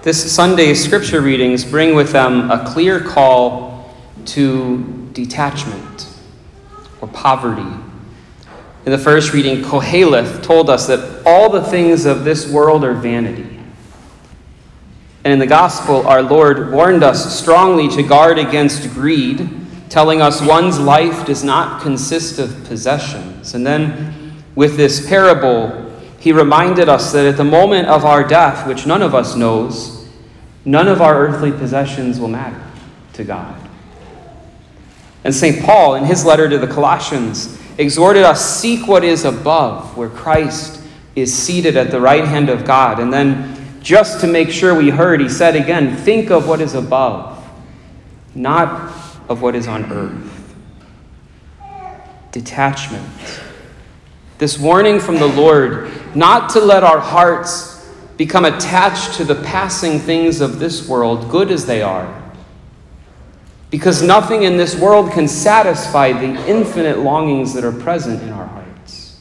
This Sunday's scripture readings bring with them a clear call to detachment or poverty. In the first reading, Koheleth told us that all the things of this world are vanity. And in the gospel, our Lord warned us strongly to guard against greed, telling us one's life does not consist of possessions. And then with this parable, he reminded us that at the moment of our death, which none of us knows, none of our earthly possessions will matter to God. And St. Paul, in his letter to the Colossians, exhorted us, seek what is above, where Christ is seated at the right hand of God. And then, just to make sure we heard, he said again, think of what is above, not of what is on earth. Detachment. This warning from the Lord not to let our hearts become attached to the passing things of this world, good as they are. Because nothing in this world can satisfy the infinite longings that are present in our hearts.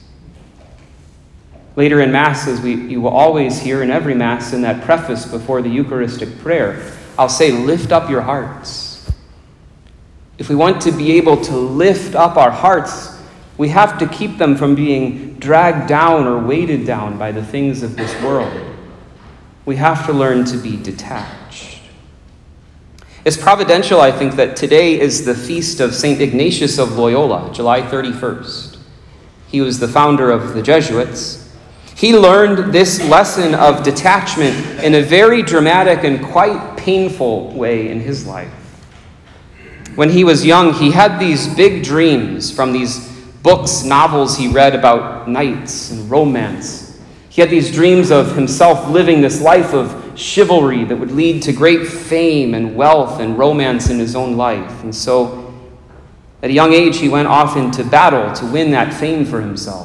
Later in Mass, as you will always hear in every Mass in that preface before the Eucharistic prayer, I'll say, lift up your hearts. If we want to be able to lift up our hearts, we have to keep them from being dragged down or weighted down by the things of this world. We have to learn to be detached. It's providential, I think, that today is the feast of St. Ignatius of Loyola, July 31st. He was the founder of the Jesuits. He learned this lesson of detachment in a very dramatic and quite painful way in his life. When he was young, he had these big dreams from these books, novels he read about knights and romance. He had these dreams of himself living this life of chivalry that would lead to great fame and wealth and romance in his own life. And so, at a young age, he went off into battle to win that fame for himself.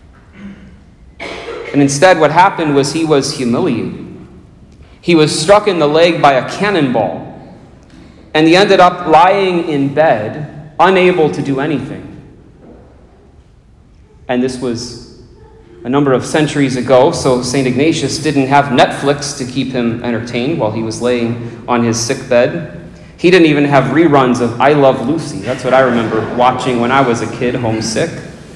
And instead, what happened was he was humiliated. He was struck in the leg by a cannonball, and he ended up lying in bed, unable to do anything. And this was a number of centuries ago, so St. Ignatius didn't have Netflix to keep him entertained while he was laying on his sick bed. He didn't even have reruns of I Love Lucy. That's what I remember watching when I was a kid, homesick.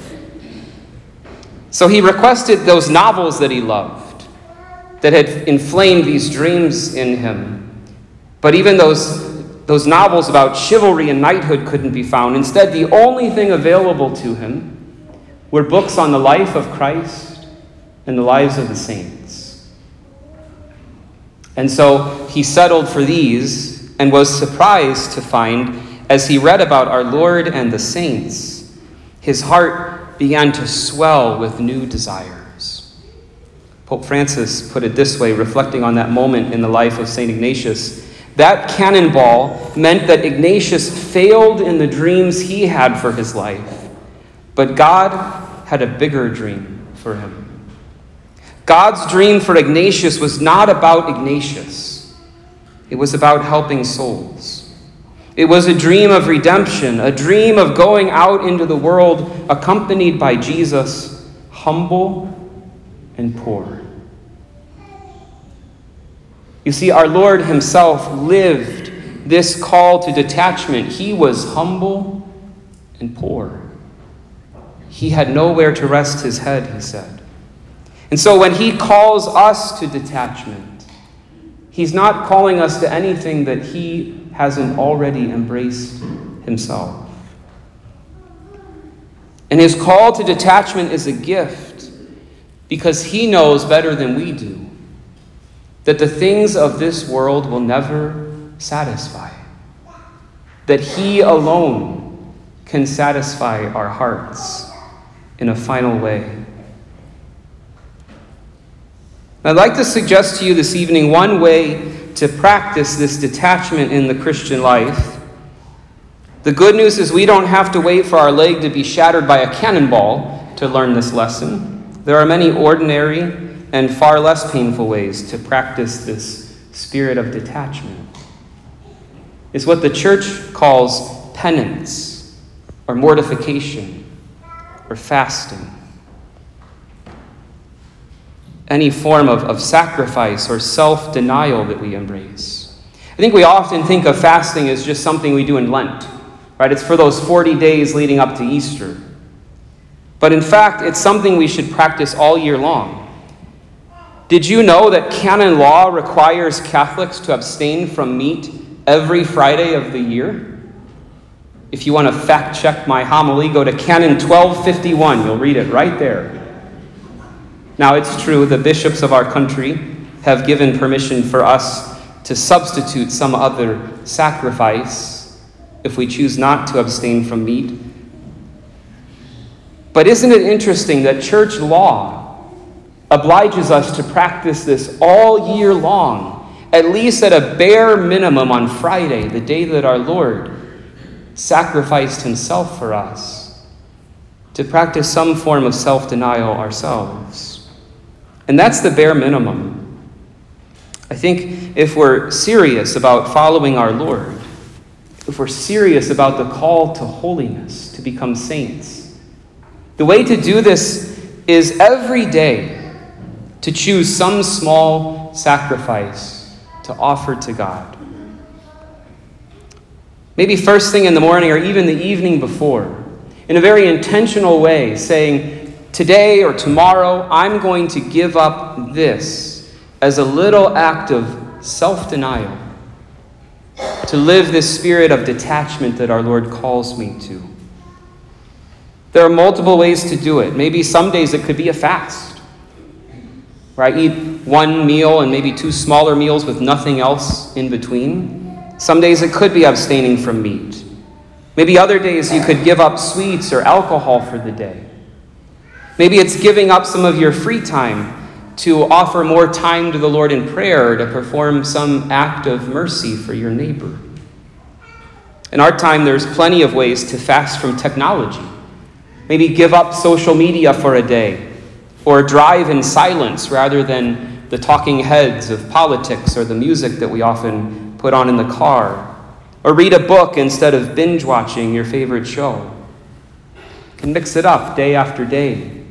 So he requested those novels that he loved, that had inflamed these dreams in him. But even those novels about chivalry and knighthood couldn't be found. Instead, the only thing available to him were books on the life of Christ and the lives of the saints. And so he settled for these and was surprised to find, as he read about our Lord and the saints, his heart began to swell with new desires. Pope Francis put it this way, reflecting on that moment in the life of St. Ignatius. That cannonball meant that Ignatius failed in the dreams he had for his life. But God had a bigger dream for him. God's dream for Ignatius was not about Ignatius. It was about helping souls. It was a dream of redemption, a dream of going out into the world accompanied by Jesus, humble and poor. You see, our Lord himself lived this call to detachment. He was humble and poor. He had nowhere to rest his head, he said. And so when he calls us to detachment, he's not calling us to anything that he hasn't already embraced himself. And his call to detachment is a gift because he knows better than we do that the things of this world will never satisfy, that he alone can satisfy our hearts in a final way. I'd like to suggest to you this evening one way to practice this detachment in the Christian life. The good news is we don't have to wait for our leg to be shattered by a cannonball to learn this lesson. There are many ordinary and far less painful ways to practice this spirit of detachment. It's what the church calls penance or mortification or fasting. any form of sacrifice or self-denial that we embrace. I think we often think of fasting as just something we do in Lent, right? It's for those 40 days leading up to Easter. But in fact, it's something we should practice all year long. Did you know that canon law requires Catholics to abstain from meat every Friday of the year? If you want to fact check my homily, go to Canon 1251. You'll read it right there. Now, it's true, the bishops of our country have given permission for us to substitute some other sacrifice if we choose not to abstain from meat. But isn't it interesting that church law obliges us to practice this all year long, at least at a bare minimum on Friday, the day that our Lord sacrificed himself for us, to practice some form of self-denial ourselves. And that's the bare minimum. I think if we're serious about following our Lord, if we're serious about the call to holiness, to become saints, the way to do this is every day to choose some small sacrifice to offer to God. Maybe first thing in the morning or even the evening before, in a very intentional way, saying, today or tomorrow, I'm going to give up this as a little act of self-denial, to live this spirit of detachment that our Lord calls me to. There are multiple ways to do it. Maybe some days it could be a fast, where I eat one meal and maybe two smaller meals with nothing else in between. Some days it could be abstaining from meat. Maybe other days you could give up sweets or alcohol for the day. Maybe it's giving up some of your free time to offer more time to the Lord in prayer, to perform some act of mercy for your neighbor. In our time, there's plenty of ways to fast from technology. Maybe give up social media for a day, or drive in silence rather than the talking heads of politics or the music that we often put on in the car, or read a book instead of binge watching your favorite show. You can mix it up day after day.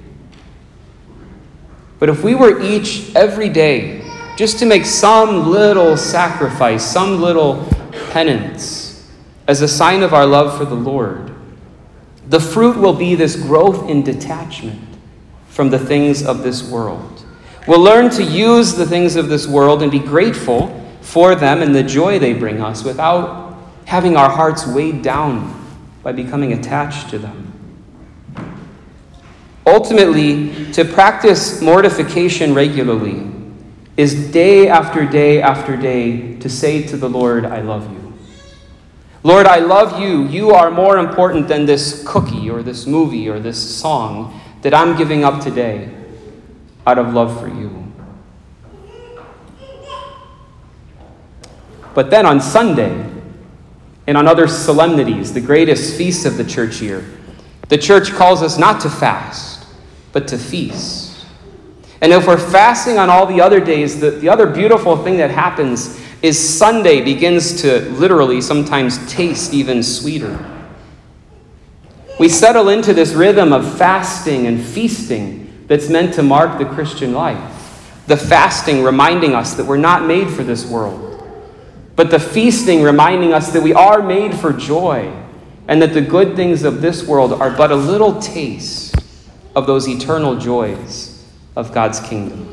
But if we were each every day just to make some little sacrifice, some little penance as a sign of our love for the Lord, the fruit will be this growth in detachment from the things of this world. We'll learn to use the things of this world and be grateful for them and the joy they bring us without having our hearts weighed down by becoming attached to them. Ultimately, to practice mortification regularly is day after day after day to say to the Lord, I love you. Lord, I love you. You are more important than this cookie or this movie or this song that I'm giving up today out of love for you. But then on Sunday and on other solemnities, the greatest feasts of the church year, the church calls us not to fast, but to feast. And if we're fasting on all the other days, the other beautiful thing that happens is Sunday begins to literally sometimes taste even sweeter. We settle into this rhythm of fasting and feasting that's meant to mark the Christian life. The fasting reminding us that we're not made for this world, but the feasting reminding us that we are made for joy and that the good things of this world are but a little taste of those eternal joys of God's kingdom.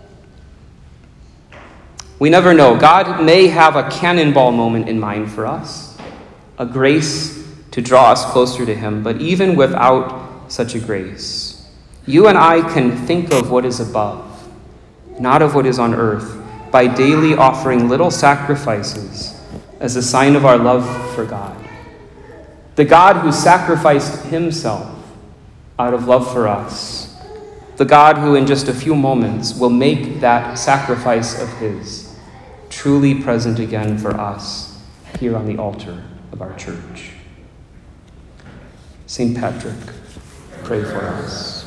We never know. God may have a cannonball moment in mind for us, a grace to draw us closer to him. But even without such a grace, you and I can think of what is above, not of what is on earth, by daily offering little sacrifices as a sign of our love for God. The God who sacrificed himself out of love for us. The God who in just a few moments will make that sacrifice of his truly present again for us here on the altar of our church. St. Patrick, pray for us.